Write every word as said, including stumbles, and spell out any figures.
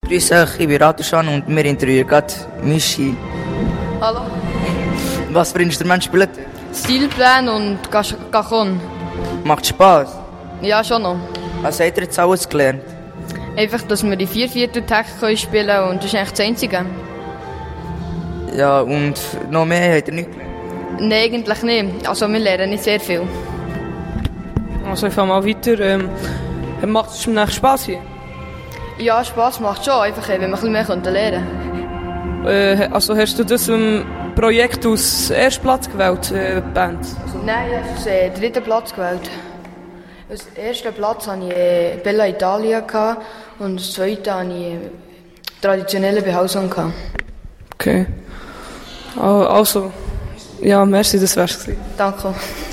Grüß euch, ich bin Ratuschan und wir interviewen gerade Michi. Hallo. Was für Instrument spielt ihr? Stilplan und Cajon. Macht Spass? Ja, schon noch. Was habt ihr jetzt alles gelernt? Einfach, dass wir die Vierviertel-Takt spielen können und das ist eigentlich das Einzige. Ja, und noch mehr habt ihr nicht gelernt? Nein, eigentlich nicht. Also wir lernen nicht sehr viel. Also ich fange mal weiter. Ähm, macht es mir Spass hier? Ja, Spass macht schon, einfach, wenn wir ein bisschen mehr lernen können. Äh, also hast du das ähm, Projekt aus ersten Platz gewählt, äh, Band? Nein, ich habe den äh, dritten Platz gewählt. Als ersten Platz hatte ich äh, Bella Italia und als zweiten hatte ich äh, traditionelle Behausung. Okay. Also, ja, merci, das wär's gewesen. Danke.